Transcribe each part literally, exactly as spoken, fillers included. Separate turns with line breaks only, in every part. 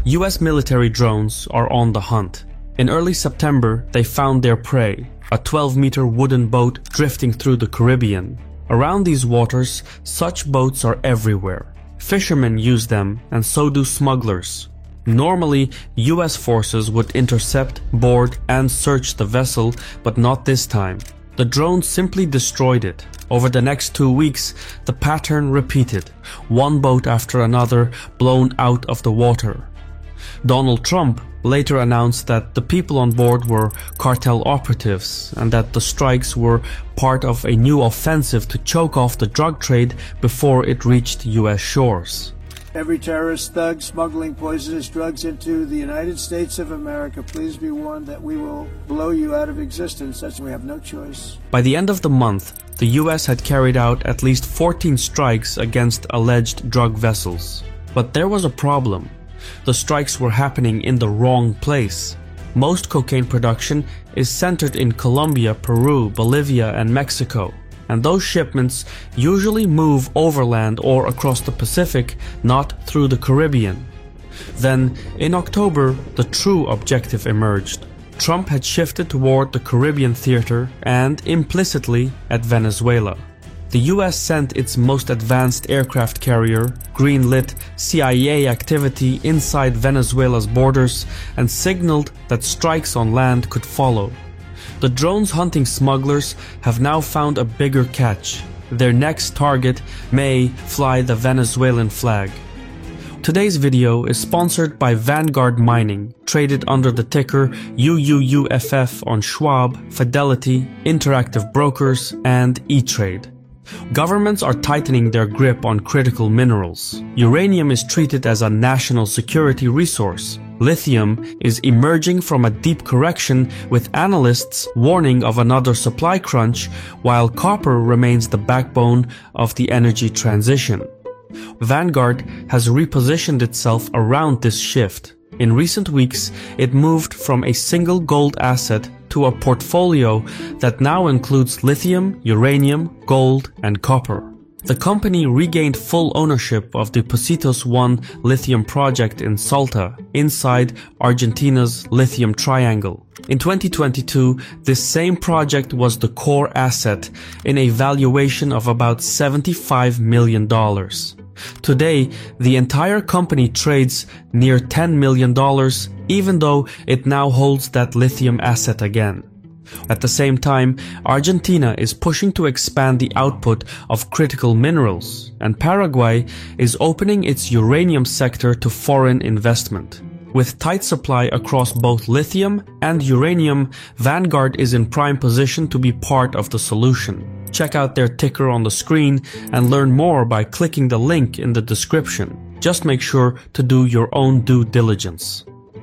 U S military drones are on the hunt. In early September, they found their prey, a twelve meter wooden boat drifting through the Caribbean. Around these waters, such boats are everywhere. Fishermen use them, and so do smugglers. Normally, U S forces would intercept, board, and search the vessel, but not this time. The drone simply destroyed it. Over the next two weeks, the pattern repeated, one boat after another blown out of the water. Donald Trump later announced that the people on board were cartel operatives and that the strikes were part of a new offensive to choke off the drug trade before it reached U S shores.
Every terrorist thug smuggling poisonous drugs into the United States of America, please be warned that we will blow you out of existence. That's we have no choice.
By the end of the month, the U S had carried out at least fourteen strikes against alleged drug vessels. But there was a problem. The strikes were happening in the wrong place. Most cocaine production is centered in Colombia, Peru, Bolivia, and Mexico. And those shipments usually move overland or across the Pacific, not through the Caribbean. Then, in October, the true objective emerged. Trump had shifted toward the Caribbean theater and, implicitly, at Venezuela. The U S sent its most advanced aircraft carrier, greenlit C I A activity inside Venezuela's borders, and signaled that strikes on land could follow. The drones hunting smugglers have now found a bigger catch. Their next target may fly the Venezuelan flag. Today's video is sponsored by Vanguard Mining, traded under the ticker U U U F F on Schwab, Fidelity, Interactive Brokers, and E-Trade. Governments are tightening their grip on critical minerals. Uranium is treated as a national security resource. Lithium is emerging from a deep correction, with analysts warning of another supply crunch, while copper remains the backbone of the energy transition. Vanguard has repositioned itself around this shift. In recent weeks, it moved from a single gold asset to a portfolio that now includes lithium, uranium, gold, and copper. The company regained full ownership of the Positos one lithium project in Salta, inside Argentina's Lithium Triangle. In twenty twenty-two, this same project was the core asset in a valuation of about seventy-five million dollars. Today, the entire company trades near ten million dollars, even though it now holds that lithium asset again. At the same time, Argentina is pushing to expand the output of critical minerals, and Paraguay is opening its uranium sector to foreign investment. With tight supply across both lithium and uranium, Vanguard is in prime position to be part of the solution. Check out their ticker on the screen and learn more by clicking the link in the description. Just make sure to do your own due diligence.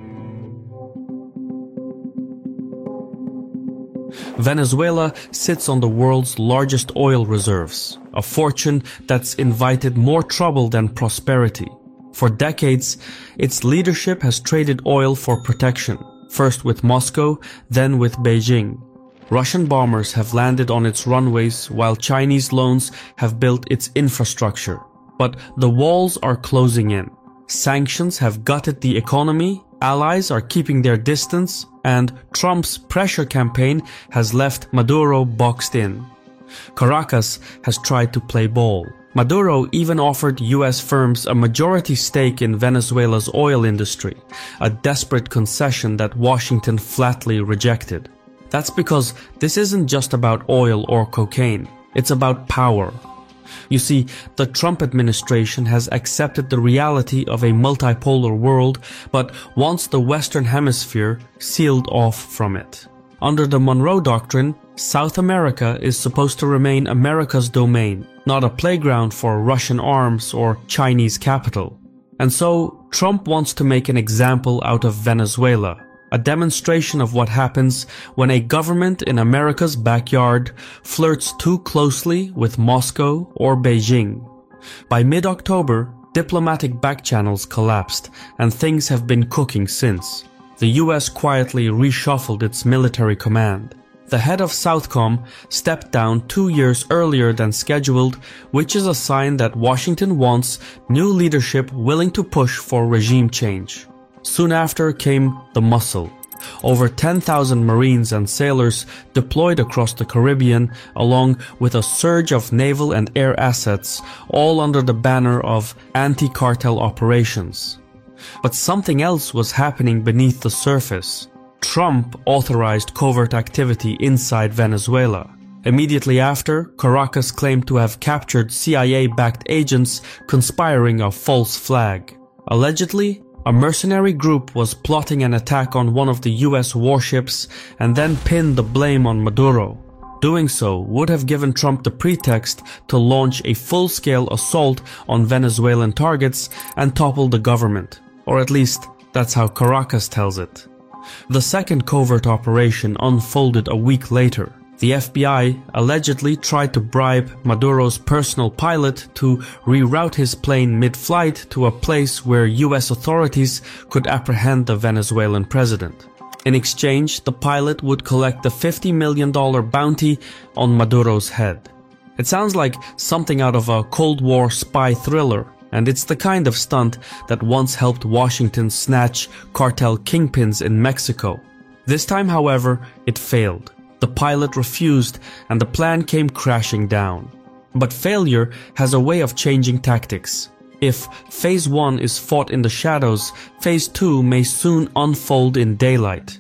Venezuela sits on the world's largest oil reserves, a fortune that's invited more trouble than prosperity. For decades, its leadership has traded oil for protection, first with Moscow, then with Beijing. Russian bombers have landed on its runways while Chinese loans have built its infrastructure. But the walls are closing in. Sanctions have gutted the economy, allies are keeping their distance, and Trump's pressure campaign has left Maduro boxed in. Caracas has tried to play ball. Maduro even offered U S firms a majority stake in Venezuela's oil industry, a desperate concession that Washington flatly rejected. That's because this isn't just about oil or cocaine, it's about power. You see, the Trump administration has accepted the reality of a multipolar world, but wants the Western Hemisphere sealed off from it. Under the Monroe Doctrine, South America is supposed to remain America's domain, not a playground for Russian arms or Chinese capital. And so, Trump wants to make an example out of Venezuela, a demonstration of what happens when a government in America's backyard flirts too closely with Moscow or Beijing. By mid-October, diplomatic backchannels collapsed, and things have been cooking since. The U S quietly reshuffled its military command. The head of Southcom stepped down two years earlier than scheduled, which is a sign that Washington wants new leadership willing to push for regime change. Soon after came the muscle. Over ten thousand Marines and sailors deployed across the Caribbean, along with a surge of naval and air assets, all under the banner of anti-cartel operations. But something else was happening beneath the surface. Trump authorized covert activity inside Venezuela. Immediately after, Caracas claimed to have captured C I A-backed agents conspiring a false flag. Allegedly, a mercenary group was plotting an attack on one of the U S warships and then pinned the blame on Maduro. Doing so would have given Trump the pretext to launch a full-scale assault on Venezuelan targets and topple the government. Or at least, that's how Caracas tells it. The second covert operation unfolded a week later. The F B I allegedly tried to bribe Maduro's personal pilot to reroute his plane mid-flight to a place where U S authorities could apprehend the Venezuelan president. In exchange, the pilot would collect the fifty million dollars bounty on Maduro's head. It sounds like something out of a Cold War spy thriller, and it's the kind of stunt that once helped Washington snatch cartel kingpins in Mexico. This time, however, it failed. The pilot refused and the plan came crashing down. But failure has a way of changing tactics. If Phase one is fought in the shadows, Phase two may soon unfold in daylight.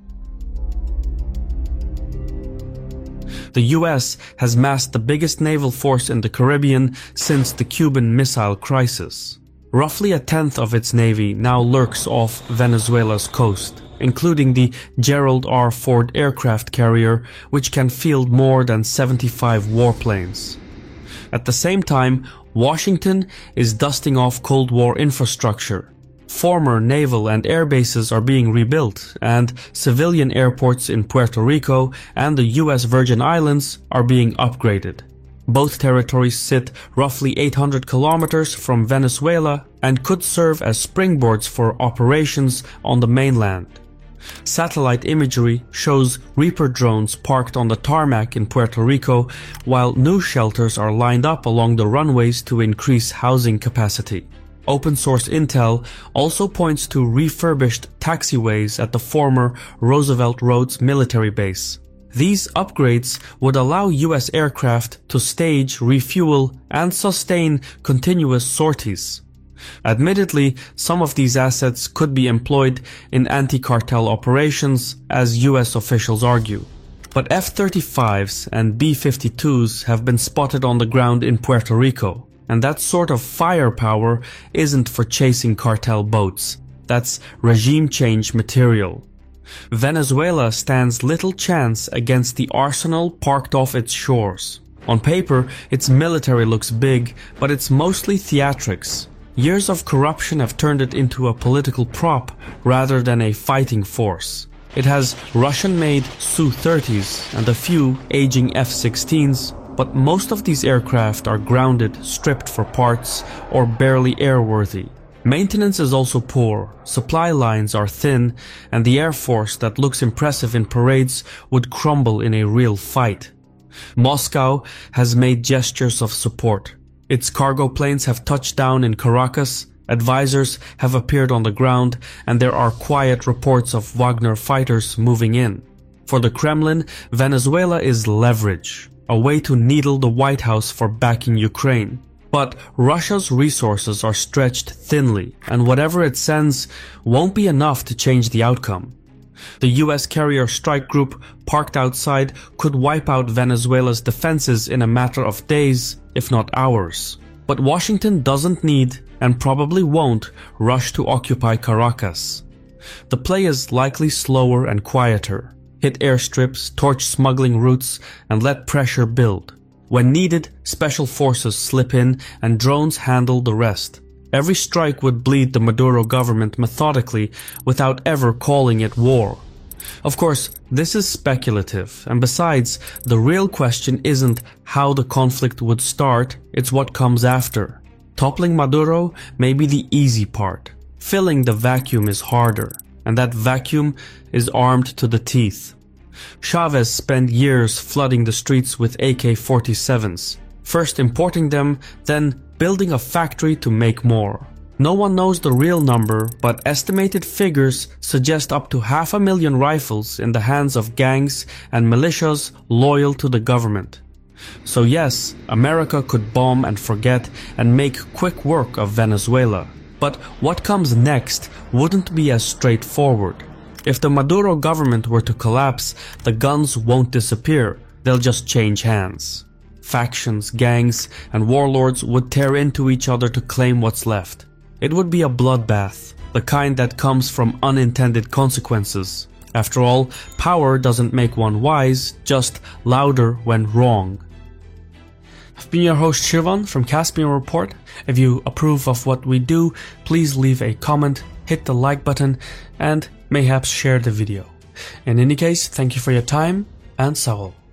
The U S has massed the biggest naval force in the Caribbean since the Cuban Missile Crisis. Roughly a tenth of its navy now lurks off Venezuela's coast, including the Gerald R. Ford aircraft carrier, which can field more than seventy-five warplanes. At the same time, Washington is dusting off Cold War infrastructure. Former naval and air bases are being rebuilt, and civilian airports in Puerto Rico and the U S Virgin Islands are being upgraded. Both territories sit roughly eight hundred kilometers from Venezuela and could serve as springboards for operations on the mainland. Satellite imagery shows Reaper drones parked on the tarmac in Puerto Rico, while new shelters are lined up along the runways to increase housing capacity. Open source intel also points to refurbished taxiways at the former Roosevelt Roads military base. These upgrades would allow U S aircraft to stage, refuel, and sustain continuous sorties. Admittedly, some of these assets could be employed in anti-cartel operations, as U S officials argue. But F thirty-fives and B fifty-twos have been spotted on the ground in Puerto Rico, and that sort of firepower isn't for chasing cartel boats. That's regime change material. Venezuela stands little chance against the arsenal parked off its shores. On paper, its military looks big, but it's mostly theatrics. Years of corruption have turned it into a political prop rather than a fighting force. It has Russian-made S U thirties and a few aging F sixteens, but most of these aircraft are grounded, stripped for parts, or barely airworthy. Maintenance is also poor, supply lines are thin, and the air force that looks impressive in parades would crumble in a real fight. Moscow has made gestures of support. Its cargo planes have touched down in Caracas, advisors have appeared on the ground, and there are quiet reports of Wagner fighters moving in. For the Kremlin, Venezuela is leverage, a way to needle the White House for backing Ukraine. But Russia's resources are stretched thinly, and whatever it sends won't be enough to change the outcome. The U S carrier strike group parked outside could wipe out Venezuela's defenses in a matter of days, if not hours. But Washington doesn't need, and probably won't, rush to occupy Caracas. The play is likely slower and quieter. Hit airstrips, torch smuggling routes, and let pressure build. When needed, special forces slip in and drones handle the rest. Every strike would bleed the Maduro government methodically without ever calling it war. Of course, this is speculative, and besides, the real question isn't how the conflict would start, it's what comes after. Toppling Maduro may be the easy part. Filling the vacuum is harder, and that vacuum is armed to the teeth. Chavez spent years flooding the streets with A K forty-sevens, first importing them, then building a factory to make more. No one knows the real number, but estimated figures suggest up to half a million rifles in the hands of gangs and militias loyal to the government. So yes, America could bomb and forget and make quick work of Venezuela. But what comes next wouldn't be as straightforward. If the Maduro government were to collapse, the guns won't disappear, they'll just change hands. Factions, gangs, and warlords would tear into each other to claim what's left. It would be a bloodbath, the kind that comes from unintended consequences. After all, power doesn't make one wise, just louder when wrong. I've been your host Shirvan from Caspian Report. If you approve of what we do, please leave a comment, hit the like button, and mayhaps share the video. In any case, thank you for your time, and Sawol.